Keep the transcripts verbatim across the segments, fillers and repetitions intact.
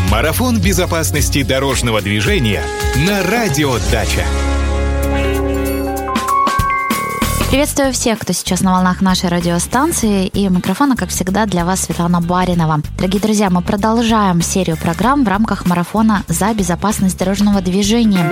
Марафон безопасности дорожного движения на Радио Дача. Приветствую всех, кто сейчас на волнах нашей радиостанции. И у микрофона, как всегда, для вас Светлана Баринова. Дорогие друзья, мы продолжаем серию программ в рамках марафона за безопасность дорожного движения.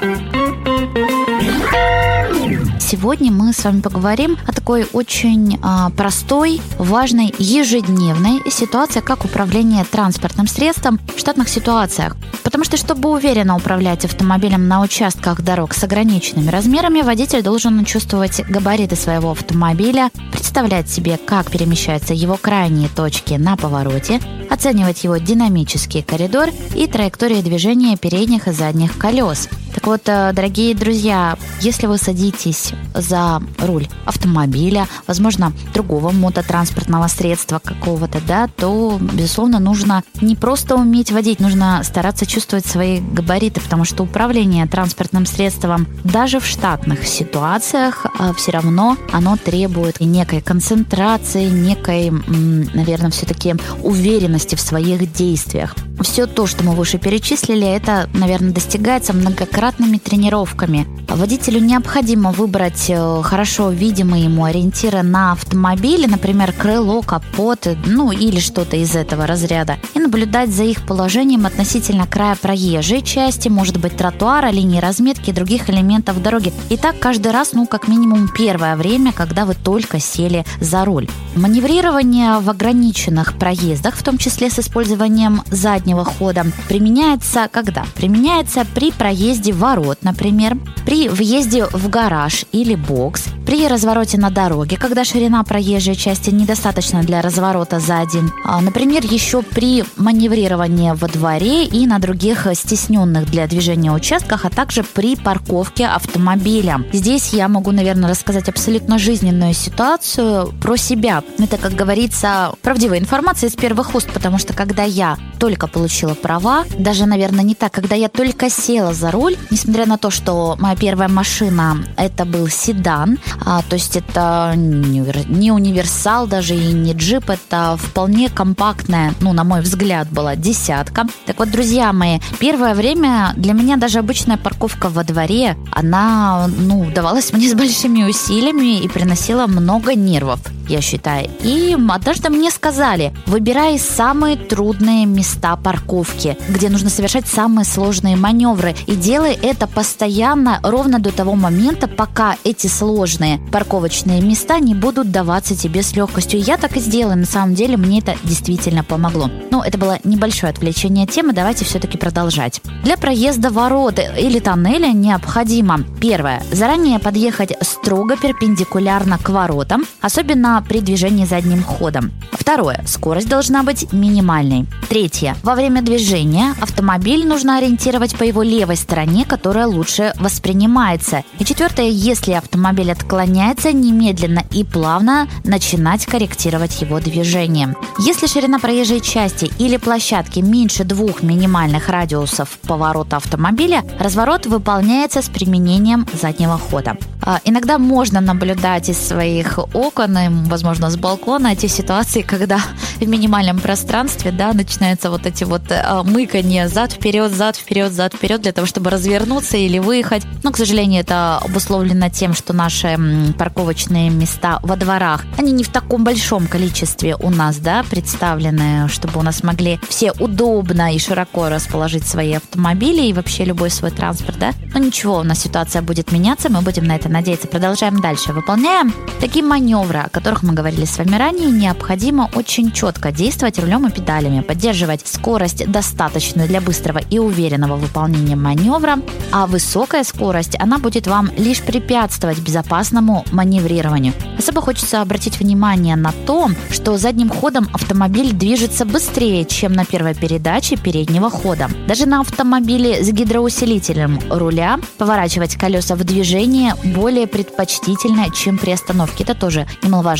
Сегодня мы с вами поговорим о такой очень а, простой, важной, ежедневной ситуации, как управление транспортным средством в штатных ситуациях. Потому что, чтобы уверенно управлять автомобилем на участках дорог с ограниченными размерами, водитель должен чувствовать габариты своего автомобиля, представлять себе, как перемещаются его крайние точки на повороте, оценивать его динамический коридор и траектории движения передних и задних колес. Так вот, дорогие друзья, если вы садитесь за руль автомобиля, возможно, другого мототранспортного средства какого-то, да, то, безусловно, нужно не просто уметь водить, нужно стараться чувствовать свои габариты, потому что управление транспортным средством даже в штатных ситуациях все равно оно требует некой концентрации, некой, наверное, все-таки уверенности в своих действиях. Все то, что мы выше перечислили, это, наверное, достигается многократными тренировками. Водителю необходимо выбрать хорошо видимые ему ориентиры на автомобиле, например, крыло, капот, ну или что-то из этого разряда, и наблюдать за их положением относительно края проезжей части, может быть, тротуара, линии разметки и других элементов дороги. И так каждый раз, ну, как минимум первое время, когда вы только сели за руль. Маневрирование в ограниченных проездах, в том числе с использованием заднего хода, применяется когда? Применяется при проезде ворот, например, при въезде в гараж или бокс, при развороте на дороге, когда ширина проезжей части недостаточна для разворота за один, а, например, еще при маневрировании во дворе и на других стесненных для движения участках, а также при парковке автомобиля. Здесь я могу, наверное, рассказать абсолютно жизненную ситуацию про себя. Это, как говорится, правдивая информация из первых уст, потому что когда я только получила права, даже, наверное, не так, когда я только села за руль, несмотря на то, что моя первая машина это был седан, а, то есть это не универсал даже и не джип, это вполне компактная, ну, на мой взгляд, была десятка. Так вот, друзья мои, первое время для меня даже обычная парковка во дворе, она, ну, давалась мне с большими усилиями и приносила много нервов, я считаю. И однажды мне сказали: выбирай самые трудные места парковки, где нужно совершать самые сложные маневры, и делай это постоянно ровно до того момента, пока эти сложные парковочные места не будут даваться тебе с легкостью. Я так и сделала, на самом деле мне это действительно помогло. Но это было небольшое отвлечение от темы, давайте все-таки продолжать. Для проезда ворот или тоннеля необходимо: первое, заранее подъехать строго перпендикулярно к воротам, особенно при движении задним ходом. Второе, скорость должна быть минимальной. Третье, во время движения автомобиль нужно ориентировать по его левой стороне, которая лучше воспринимается. И четвертое, если автомобиль отклоняется, немедленно и плавно начинать корректировать его движение. Если ширина проезжей части или площадки меньше двух минимальных радиусов поворота автомобиля, разворот выполняется с применением заднего хода. А, иногда можно наблюдать из своих окон, и, возможно, с балкона эти ситуации, когда в минимальном пространстве, да, начинаются вот эти вот а, мыканья зад-вперед, зад-вперед, зад-вперед для того, чтобы развернуться или выехать. Но, к сожалению, это обусловлено тем, что наши м, парковочные места во дворах, они не в таком большом количестве у нас, да, представлены, чтобы у нас могли все удобно и широко расположить свои автомобили и вообще любой свой транспорт, да. Но ничего, у нас ситуация будет меняться, мы будем на это надеяться. Продолжаем дальше. Выполняем такие маневры, о которых мы говорили с вами ранее. Необходимо очень четко действовать рулем и педалями, поддерживать скорость достаточную для быстрого и уверенного выполнения маневра, а высокая скорость, она будет вам лишь препятствовать безопасному маневрированию. Особо хочется обратить внимание на то, что задним ходом автомобиль движется быстрее, чем на первой передаче переднего хода. Даже на автомобиле с гидроусилителем руля поворачивать колеса в движение более предпочтительно, чем при остановке. Это тоже немаловажная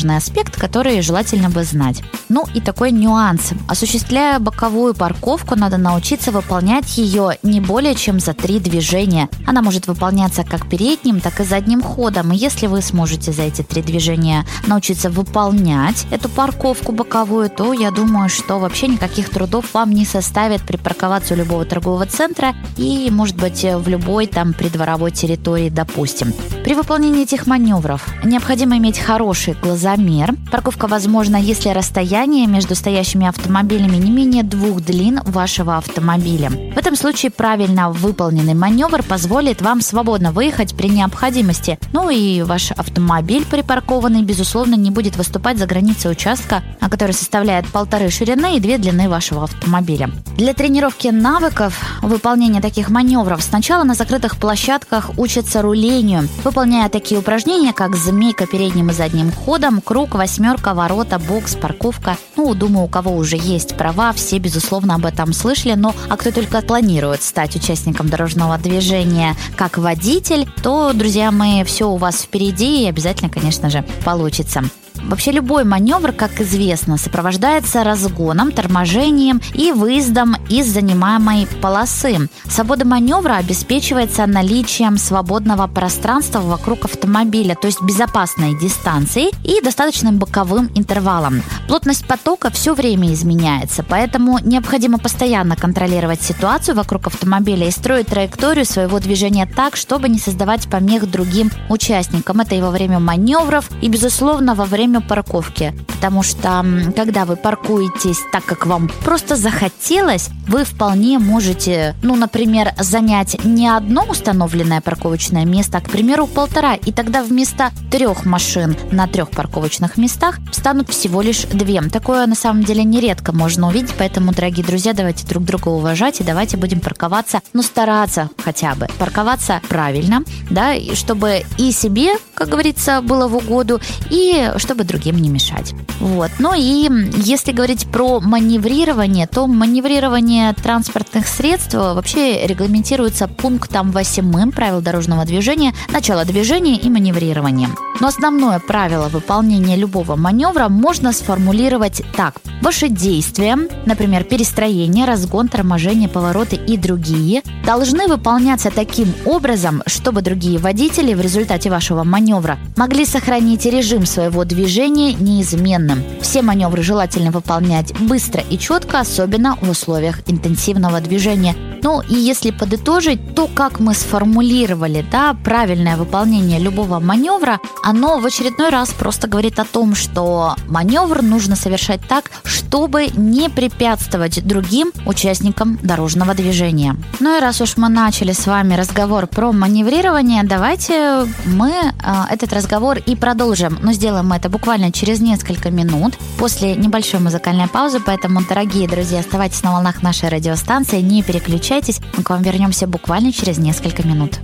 важный аспект, который желательно бы знать. Ну и такой нюанс. Осуществляя боковую парковку, надо научиться выполнять ее не более чем за три движения. Она может выполняться как передним, так и задним ходом. И если вы сможете за эти три движения научиться выполнять эту парковку боковую, то я думаю, что вообще никаких трудов вам не составит припарковаться у любого торгового центра и, может быть, в любой там придворовой территории, допустим. При выполнении этих маневров необходимо иметь хороший глазомер. Парковка возможна, если расстояние между стоящими автомобилями не менее двух длин вашего автомобиля. В этом случае правильно выполненный маневр позволит вам свободно выехать при необходимости. Ну и ваш автомобиль припаркованный, безусловно, не будет выступать за границей участка, который составляет полторы ширины и две длины вашего автомобиля. Для тренировки навыков выполнения таких маневров сначала на закрытых площадках учатся рулению, выполняя такие упражнения, как змейка передним и задним ходом, круг, восьмерка, ворота, бокс, парковка. Ну, думаю, у кого уже есть права, все, безусловно, об этом слышали. Но а кто только планирует стать участником дорожного движения как водитель, то, друзья мои, все у вас впереди и обязательно, конечно же, получится. Вообще любой маневр, как известно, сопровождается разгоном, торможением и выездом из занимаемой полосы. Свобода маневра обеспечивается наличием свободного пространства вокруг автомобиля, то есть безопасной дистанции и достаточным боковым интервалом. Плотность потока все время изменяется, поэтому необходимо постоянно контролировать ситуацию вокруг автомобиля и строить траекторию своего движения так, чтобы не создавать помех другим участникам. Это и во время маневров, и, безусловно, во время парковки, потому что когда вы паркуетесь так, как вам просто захотелось, вы вполне можете, ну, например, занять не одно установленное парковочное место, а, к примеру, полтора, и тогда вместо трех машин на трех парковочных местах встанут всего лишь две. Такое на самом деле нередко можно увидеть, поэтому, дорогие друзья, давайте друг друга уважать и давайте будем парковаться, ну, стараться хотя бы парковаться правильно, да, чтобы и себе, как говорится, было в угоду, и чтобы другим не мешать. Вот. Ну и если говорить про маневрирование, то маневрирование транспортных средств вообще регламентируется пунктом восьмым правил дорожного движения, начало движения и маневрирование. Но основное правило выполнения любого маневра можно сформулировать так. Ваши действия, например, перестроение, разгон, торможение, повороты и другие, должны выполняться таким образом, чтобы другие водители в результате вашего маневра могли сохранить режим своего движения неизменным. Все маневры желательно выполнять быстро и четко, особенно в условиях интенсивного движения. Ну и если подытожить, то, как мы сформулировали, да, правильное выполнение любого маневра, оно в очередной раз просто говорит о том, что маневр нужно совершать так, чтобы не препятствовать другим участникам дорожного движения. Ну и раз уж мы начали с вами разговор про маневрирование, давайте мы э, этот разговор и продолжим. Но сделаем мы это буквально через несколько минут после небольшой музыкальной паузы, поэтому, дорогие друзья, оставайтесь на волнах нашей радиостанции, не переключайтесь, мы к вам вернемся буквально через несколько минут.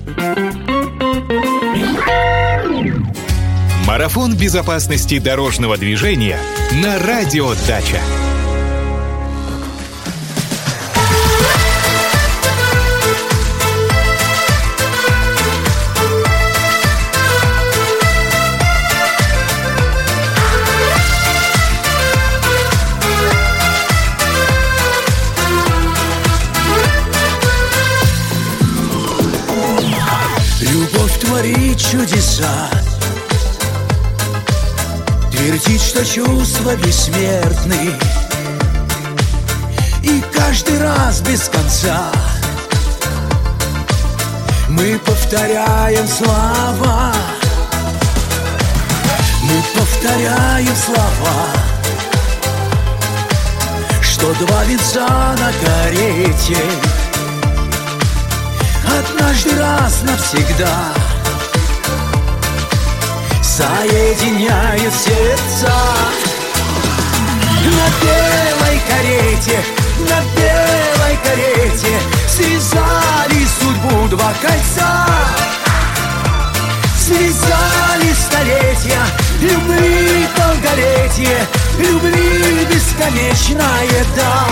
Марафон безопасности дорожного движения на Радио Дача. Любовь творит чудеса, твердит, что чувства бессмертны, и каждый раз без конца мы повторяем слова, мы повторяем слова, что два венца на карете однажды раз навсегда соединяют сердца. На белой карете, на белой карете связали судьбу два кольца, связали столетия любви, долголетие, любви бесконечная, да.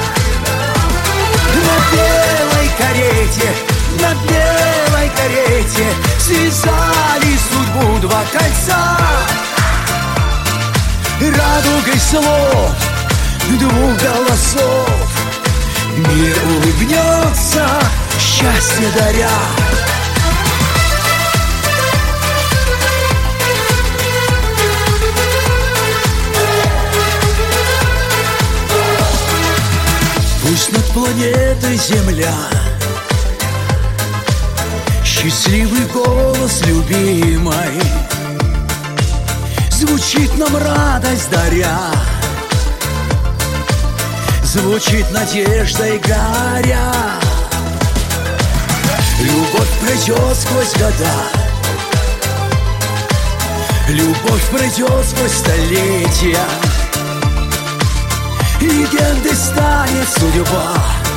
На белой карете, на белой карете связали судьбу два кольца, радугой слов, двух голосов. Мир улыбнется, счастье даря. Пусть над планетой Земля счастливый голос любимой звучит нам радость даря, звучит надеждой горя. Любовь пройдет сквозь года, любовь пройдет сквозь столетия, легендой станет судьба,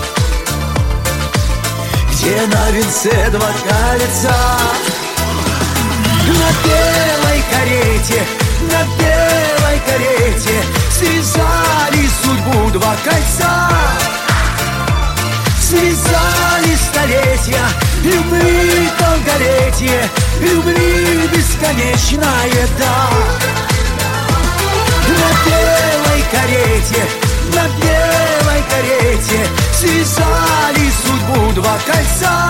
где на венце два кольца. На белой карете, на белой карете связали судьбу два кольца, связали столетия любви долголетие, любви бесконечная, да. На белой карете, на белой карете связали судьбу два кольца,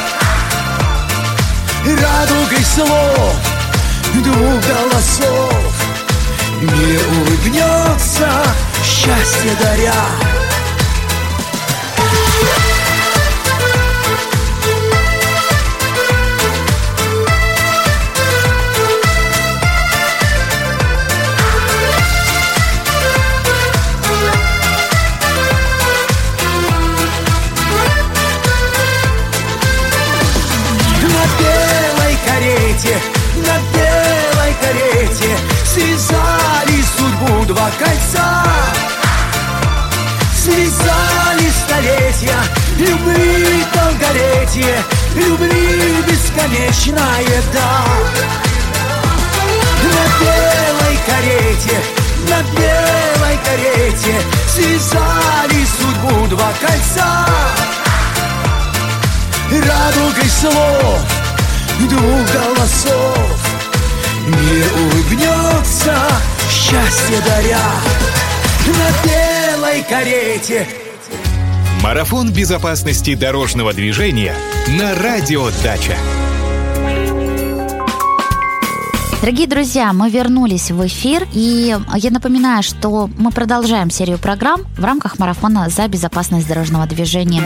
радугой слов, двух голосов. Мир улыбнется, счастье даря. На белой карете связали судьбу два кольца, связали столетия любви долголетие, любви бесконечная, да. На белой карете, на белой карете связали судьбу два кольца, радугой слов, двух голосов. Мир улыбнется, счастье даря. На белой карете. Марафон безопасности дорожного движения на Радио Дача. Дорогие друзья, мы вернулись в эфир, и я напоминаю, что мы продолжаем серию программ в рамках марафона за безопасность дорожного движения.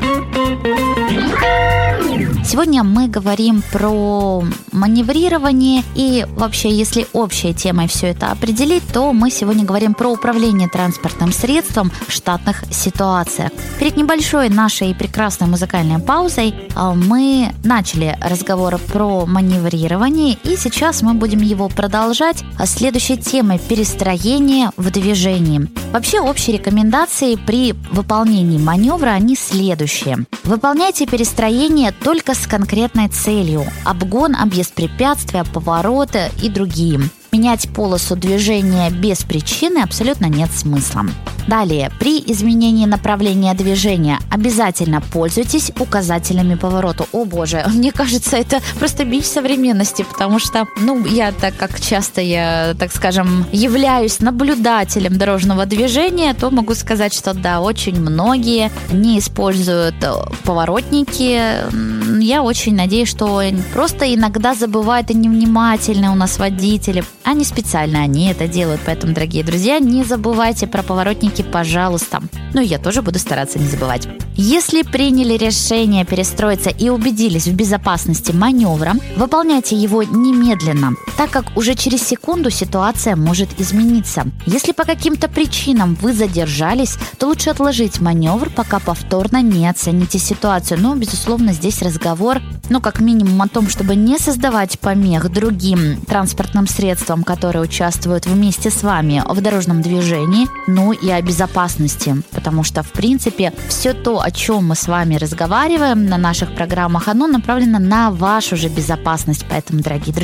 Сегодня мы говорим про маневрирование, и вообще, если общей темой все это определить, то мы сегодня говорим про управление транспортным средством в штатных ситуациях. Перед небольшой нашей прекрасной музыкальной паузой мы начали разговор про маневрирование, и сейчас мы будем его продолжать следующей темой – перестроение в движении. Вообще, общие рекомендации при выполнении маневра, они следующие. Выполняйте перестроение только с конкретной целью – обгон, объезд препятствия, повороты и другие. Менять полосу движения без причины абсолютно нет смысла. Далее, при изменении направления движения обязательно пользуйтесь указателями поворота. О боже, мне кажется, это просто бич современности, потому что, ну, я, так как часто я, так скажем, являюсь наблюдателем дорожного движения, то могу сказать, что да, очень многие не используют поворотники. Я очень надеюсь, что просто иногда забывают и невнимательны у нас водители. Они специально они это делают, поэтому, дорогие друзья, не забывайте про поворотники, пожалуйста. Ну и я тоже буду стараться не забывать. Если приняли решение перестроиться и убедились в безопасности маневра, выполняйте его немедленно, так как уже через секунду ситуация может измениться. Если по каким-то причинам вы задержались, то лучше отложить маневр, пока повторно не оцените ситуацию. Но, безусловно, здесь разговор, ну, как минимум, о том, чтобы не создавать помех другим транспортным средствам, которые участвуют вместе с вами в дорожном движении, ну и о безопасности, потому что, в принципе, все то, о чем мы с вами разговариваем на наших программах, оно направлено на вашу же безопасность. Поэтому, дорогие друзья,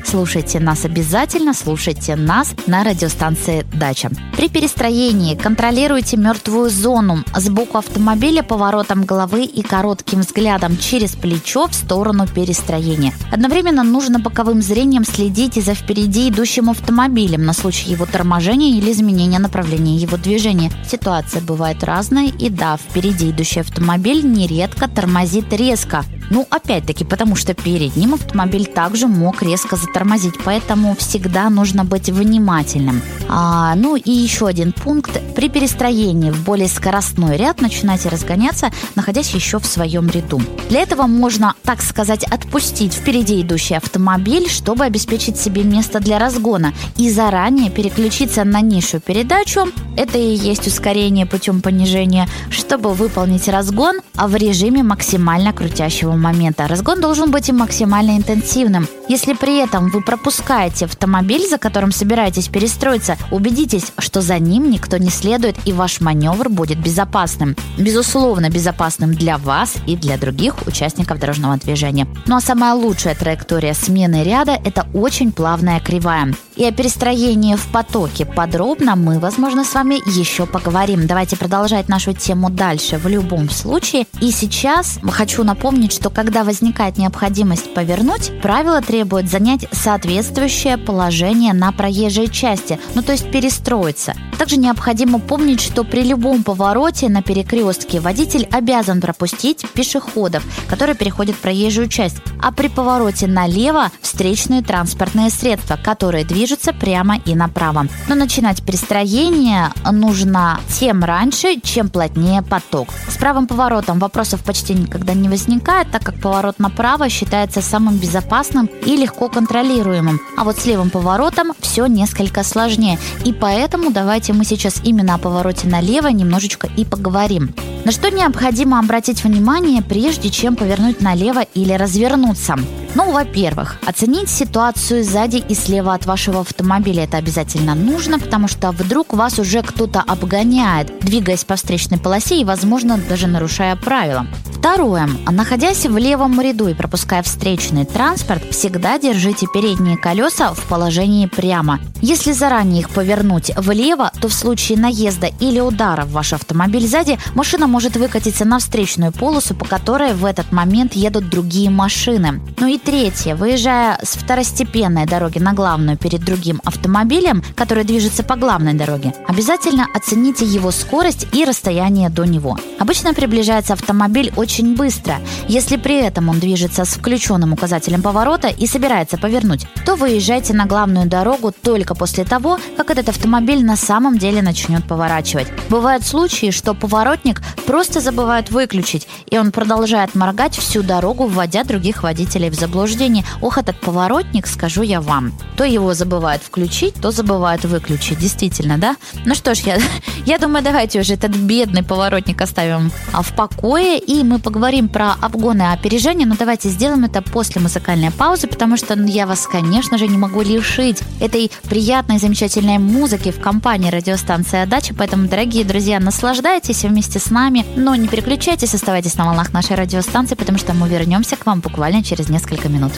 Слушайте нас обязательно, слушайте нас на радиостанции «Дача». При перестроении контролируйте мертвую зону. Сбоку автомобиля поворотом головы и коротким взглядом через плечо в сторону перестроения. Одновременно нужно боковым зрением следить и за впереди идущим автомобилем на случай его торможения или изменения направления его движения. Ситуация бывает разная, и да, впереди идущий автомобиль нередко тормозит резко. Ну, опять-таки, потому что перед ним автомобиль также мог резко затормозить, поэтому всегда нужно быть внимательным. А, ну и еще один пункт. При перестроении в более скоростной ряд начинайте разгоняться, находясь еще в своем ряду. Для этого можно, так сказать, отпустить впереди идущий автомобиль, чтобы обеспечить себе место для разгона, и заранее переключиться на низшую передачу. Это и есть ускорение путем понижения, чтобы выполнить разгон в режиме максимально крутящего момента. Разгон должен быть и максимально интенсивным. Если при этом вы пропускаете автомобиль, за которым собираетесь перестроиться, убедитесь, что за ним никто не следует, и ваш маневр будет безопасным. Безусловно, безопасным для вас и для других участников дорожного движения. Ну а самая лучшая траектория смены ряда – это очень плавная кривая. И о перестроении в потоке подробно мы, возможно, с вами еще поговорим. Давайте продолжать нашу тему дальше в любом случае. И сейчас хочу напомнить, что когда возникает необходимость повернуть, правила требуют занять соответствующее положение на проезжей части, ну то есть перестроиться. Также необходимо помнить, что при любом повороте на перекрестке водитель обязан пропустить пешеходов, которые переходят проезжую часть, а при повороте налево встречные транспортные средства, которые движутся прямо и направо. Но начинать перестроение нужно тем раньше, чем плотнее поток. С правым поворотом вопросов почти никогда не возникает, так как поворот направо считается самым безопасным и легко контролируемым. А вот с левым поворотом все несколько сложнее. И поэтому давайте мы сейчас именно о повороте налево немножечко и поговорим. На что необходимо обратить внимание, прежде чем повернуть налево или развернуться? Ну, во-первых, оценить ситуацию сзади и слева от вашего автомобиля. Это обязательно нужно, потому что вдруг вас уже кто-то обгоняет, двигаясь по встречной полосе и, возможно, даже нарушая правила. Второе. Находясь в левом ряду и пропуская встречный транспорт, всегда держите передние колеса в положении прямо. Если заранее их повернуть влево, то в случае наезда или удара в ваш автомобиль сзади, машина может выкатиться на встречную полосу, по которой в этот момент едут другие машины. Ну и третье. Выезжая с второстепенной дороги на главную перед другим автомобилем, который движется по главной дороге, обязательно оцените его скорость и расстояние до него. Обычно приближается автомобиль очень быстро. Если при этом он движется с включенным указателем поворота и собирается повернуть, то выезжайте на главную дорогу только после того, как этот автомобиль на самом деле начнет поворачивать. Бывают случаи, что поворотник просто забывает выключить, и он продолжает моргать всю дорогу, вводя других водителей в заблуждение. Ох, этот поворотник, скажу я вам. То его забывают включить, то забывают выключить. Действительно, да? Ну что ж, я, я думаю, давайте уже этот бедный поворотник оставим в покое, и мы поговорим про обгоны и опережения, но давайте сделаем это после музыкальной паузы, потому что ну, я вас, конечно же, не могу лишить этой приятной, замечательной музыки в компании радиостанции «Дача», поэтому, дорогие друзья, наслаждайтесь вместе с нами, но не переключайтесь, оставайтесь на волнах нашей радиостанции, потому что мы вернемся к вам буквально через несколько минут.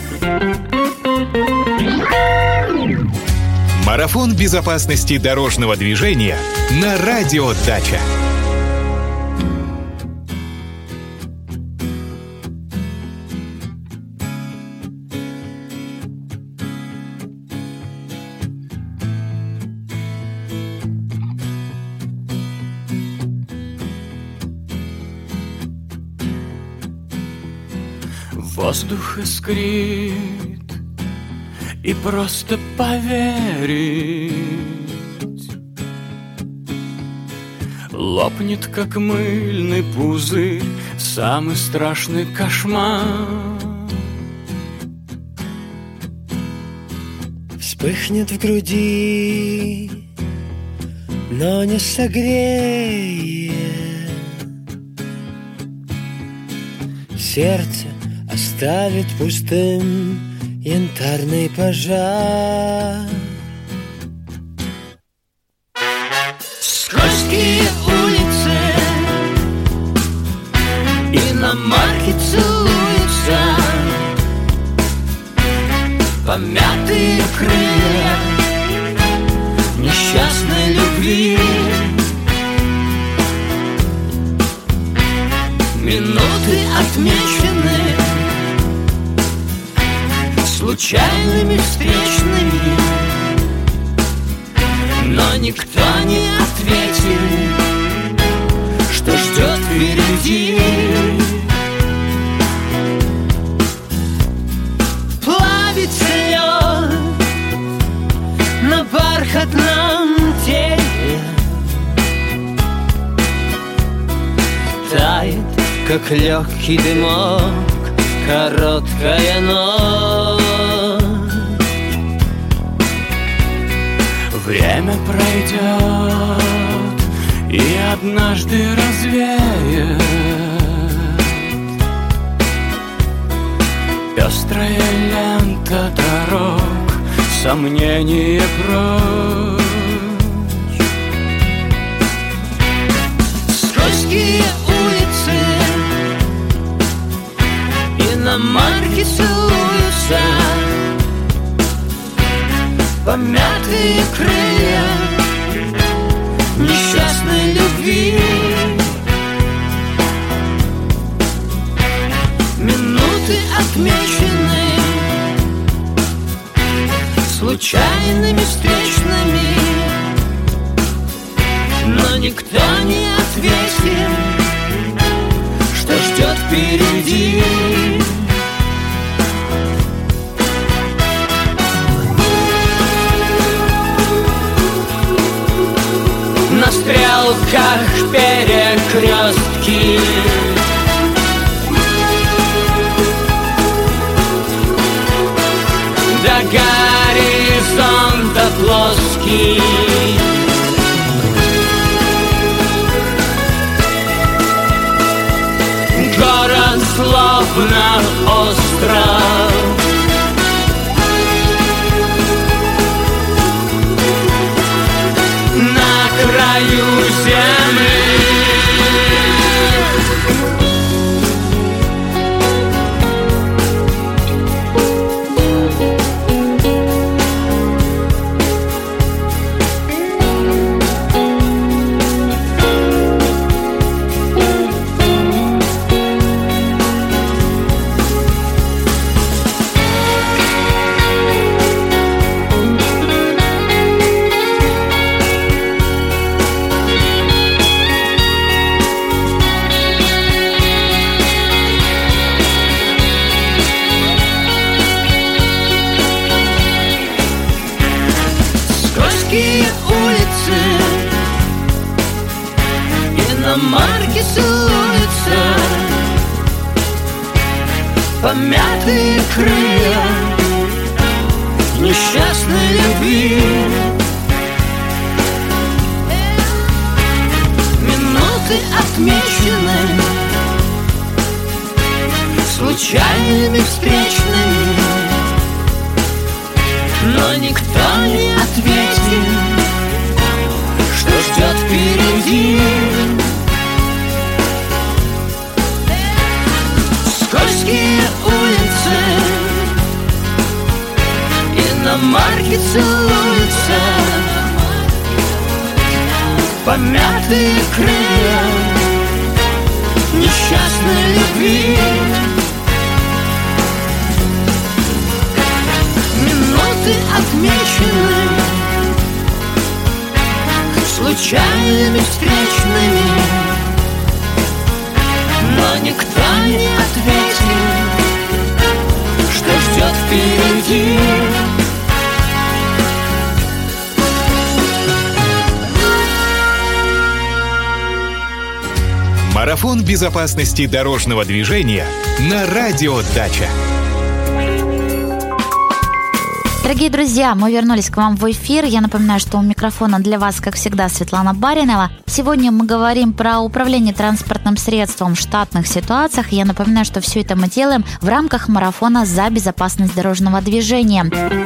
Марафон безопасности дорожного движения на радио «Дача». Воздух искрит, и просто поверить лопнет, как мыльный пузырь, самый страшный кошмар. Вспыхнет в груди, но не согреет. Сердце оставит пустым янтарный пожар. Скользкие улицы, иномарки целуются, помятые помятые крылья несчастной любви. Минуты отмечены случайными встречными, но никто не ответил, что ждет впереди. Плавится лед на бархатном теле, тает, как легкий дымок, короткая ночь. Время пройдет и однажды развеет пестрая лента дорог, сомнения прочь. Скользкие улицы иномарки целуются, помятые крылья несчастной любви. Минуты отмечены случайными встречными, но никто не ответил, что ждет впереди. На стрелках перекрестки, до горизонта плоский. Город словно остров, на краю земли. Улицы иномарки целуются, помятые крылья несчастной любви. Минуты отмечены случайными встречными, но никто не ответил, что ждет впереди. Скользкие улицы иномарки целуются, помятые крылья несчастной любви. Минуты отмечены случайными встречными, но никто не ответил, что ждет впереди. Марафон безопасности дорожного движения на Радио Дача. Дорогие друзья, мы вернулись к вам в эфир. Я напоминаю, что у микрофона для вас, как всегда, Светлана Баринова. Сегодня мы говорим про управление транспортным средством в штатных ситуациях. Я напоминаю, что все это мы делаем в рамках марафона за безопасность дорожного движения.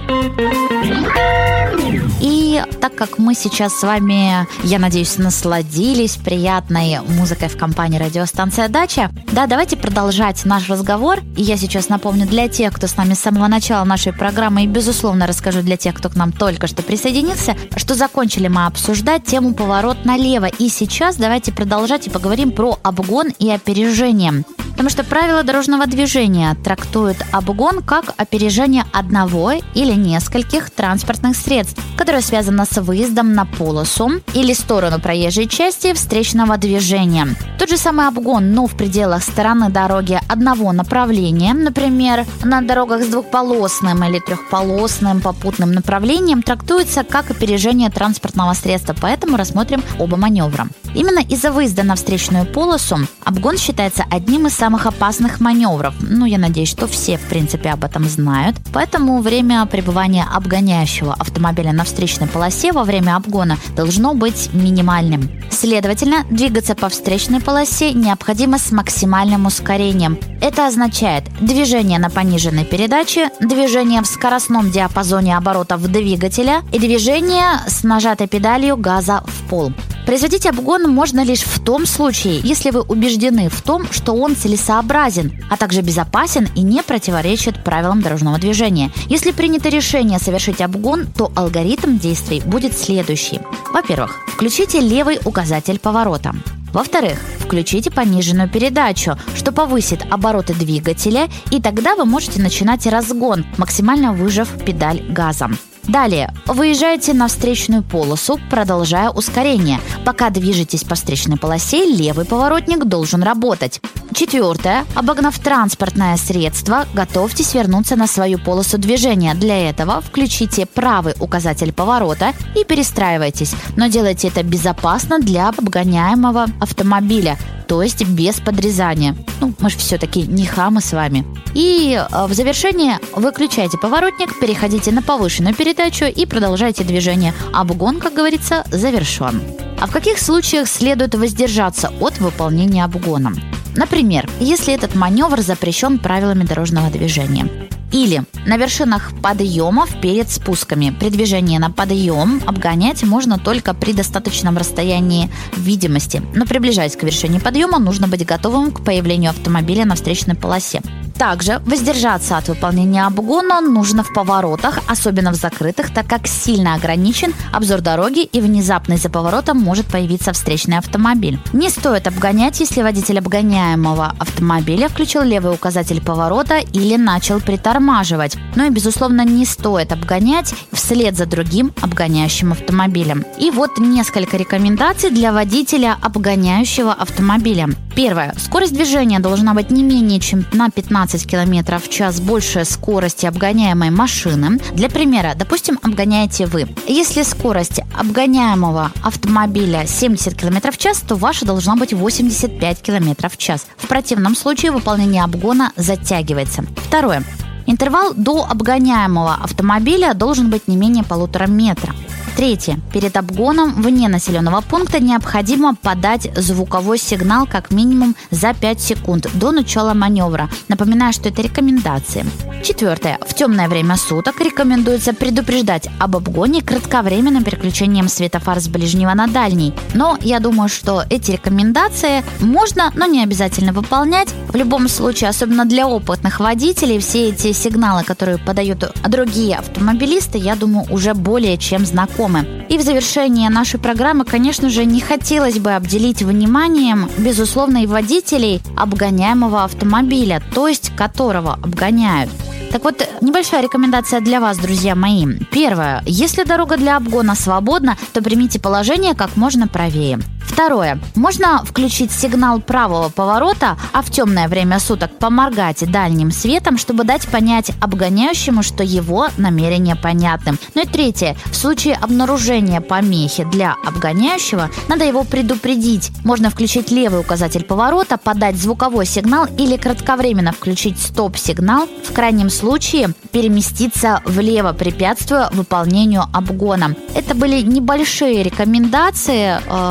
И так как мы сейчас с вами, я надеюсь, насладились приятной музыкой в компании радиостанция «Дача», да, давайте продолжать наш разговор. И я сейчас напомню для тех, кто с нами с самого начала нашей программы, и, безусловно, расскажу для тех, кто к нам только что присоединился, что закончили мы обсуждать тему «Поворот налево». И сейчас давайте продолжать и поговорим про обгон и опережение. Потому что правила дорожного движения трактуют обгон как опережение одного или нескольких транспортных средств, которое связано с выездом на полосу или сторону проезжей части встречного движения. Тот же самый обгон, но в пределах стороны дороги одного направления, например, на дорогах с двухполосным или трехполосным попутным направлением, трактуется как опережение транспортного средства, поэтому рассмотрим оба маневра. Именно из-за выезда на встречную полосу обгон считается одним из самых опасных маневров. Ну, я надеюсь, что все, в принципе, об этом знают. Поэтому время пребывания обгоняющего автомобиля на встречной полосе во время обгона должно быть минимальным. Следовательно, двигаться по встречной полосе необходимо с максимальным ускорением. Это означает движение на пониженной передаче, движение в скоростном диапазоне оборотов двигателя и движение с нажатой педалью газа в пол. Производить обгон можно лишь в том случае, если вы убеждены в том, что он целесообразен, а также безопасен и не противоречит правилам дорожного движения. Если принято решение совершить обгон, то алгоритм действий будет следующий. Во-первых, включите левый указатель поворота. Во-вторых, включите пониженную передачу, что повысит обороты двигателя, и тогда вы можете начинать разгон, максимально выжав педаль газа. Далее, выезжаете на встречную полосу, продолжая ускорение. Пока движетесь по встречной полосе, левый поворотник должен работать. Четвертое. Обогнав транспортное средство, готовьтесь вернуться на свою полосу движения. Для этого включите правый указатель поворота и перестраивайтесь. Но делайте это безопасно для обгоняемого автомобиля, то есть без подрезания. Ну, мы же все-таки не хамы с вами. И в завершение выключайте поворотник, переходите на повышенную передачу и продолжайте движение. Обгон, как говорится, завершен. А в каких случаях следует воздержаться от выполнения обгона? Например, если этот маневр запрещен правилами дорожного движения. Или на вершинах подъемов перед спусками. При движении на подъем обгонять можно только при достаточном расстоянии видимости. Но приближаясь к вершине подъема, нужно быть готовым к появлению автомобиля на встречной полосе. Также воздержаться от выполнения обгона нужно в поворотах, особенно в закрытых, так как сильно ограничен обзор дороги и внезапно за поворотом может появиться встречный автомобиль. Не стоит обгонять, если водитель обгоняемого автомобиля включил левый указатель поворота или начал притормаживать. Ну и, безусловно, не стоит обгонять вслед за другим обгоняющим автомобилем. И вот несколько рекомендаций для водителя обгоняющего автомобиля. Первое. Скорость движения должна быть не менее чем на пятнадцать километров в час больше скорости обгоняемой машины. Для примера, допустим, обгоняете вы. Если скорость обгоняемого автомобиля семьдесят километров в час, то ваша должна быть восемьдесят пять километров в час. В противном случае выполнение обгона затягивается. Второе. Интервал до обгоняемого автомобиля должен быть не менее полутора метра. Третье. Перед обгоном вне населенного пункта необходимо подать звуковой сигнал как минимум за пять секунд до начала маневра. Напоминаю, что это рекомендации. Четвертое. В темное время суток рекомендуется предупреждать об обгоне кратковременным переключением светофар с ближнего на дальний. Но я думаю, что эти рекомендации можно, но не обязательно выполнять. В любом случае, особенно для опытных водителей, все эти сигналы, которые подают другие автомобилисты, я думаю, уже более чем знакомы. И в завершение нашей программы, конечно же, не хотелось бы обделить вниманием, безусловно, и водителей обгоняемого автомобиля, то есть которого обгоняют. Так вот, небольшая рекомендация для вас, друзья мои. Первое. Если дорога для обгона свободна, то примите положение как можно правее. Второе. Можно включить сигнал правого поворота, а в темное время суток поморгать дальним светом, чтобы дать понять обгоняющему, что его намерения понятны. Ну и третье. В случае обнаружения помехи для обгоняющего, надо его предупредить. Можно включить левый указатель поворота, подать звуковой сигнал или кратковременно включить стоп-сигнал. В крайнем случае переместиться влево, препятствуя выполнению обгона. Это были небольшие рекомендации э, для того,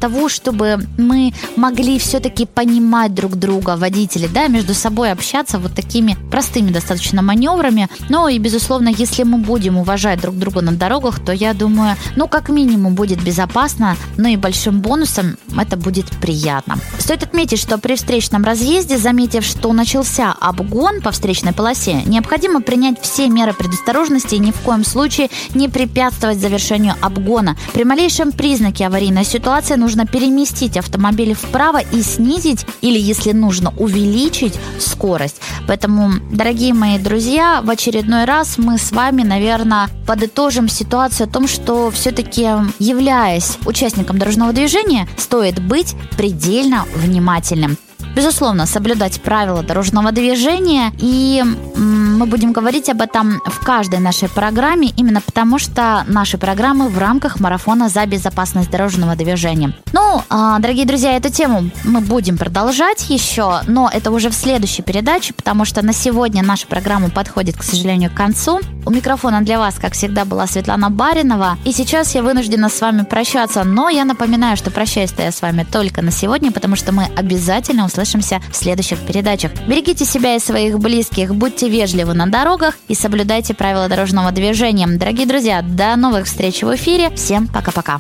того, чтобы мы могли все-таки понимать друг друга, водители, да, между собой общаться вот такими простыми достаточно маневрами. Ну и, безусловно, если мы будем уважать друг друга на дорогах, то, я думаю, ну, как минимум будет безопасно, ну и большим бонусом это будет приятно. Стоит отметить, что при встречном разъезде, заметив, что начался обгон по встречной полосе, необходимо принять все меры предосторожности и ни в коем случае не препятствовать завершению обгона. При малейшем признаке аварийной ситуации нужно переместить автомобиль вправо и снизить или, если нужно, увеличить скорость. Поэтому, дорогие мои друзья, в очередной раз мы с вами, наверное, подытожим ситуацию о том, что все-таки, являясь участником дорожного движения, стоит быть предельно внимательным. Безусловно, соблюдать правила дорожного движения, и мы будем говорить об этом в каждой нашей программе, именно потому что наши программы в рамках марафона за безопасность дорожного движения. Ну, дорогие друзья, эту тему мы будем продолжать еще, но это уже в следующей передаче, потому что на сегодня наша программа подходит, к сожалению, к концу. У микрофона для вас, как всегда, была Светлана Баринова, и сейчас я вынуждена с вами прощаться, но я напоминаю, что прощаюсь-то я с вами только на сегодня, потому что мы обязательно услышимся Услышимся в следующих передачах. Берегите себя и своих близких, будьте вежливы на дорогах и соблюдайте правила дорожного движения. Дорогие друзья, до новых встреч в эфире. Всем пока-пока.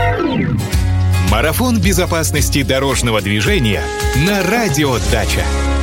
Марафон безопасности дорожного движения на Радио Дача.